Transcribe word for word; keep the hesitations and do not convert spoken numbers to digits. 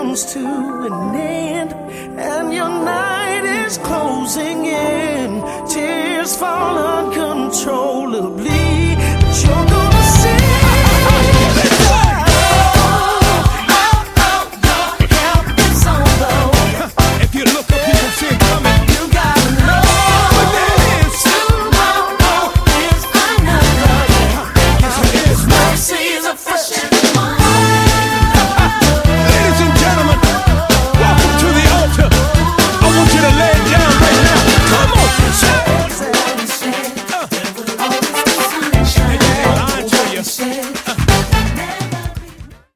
comes to an end and your night is closing in, tears fall uncontrollably, but you're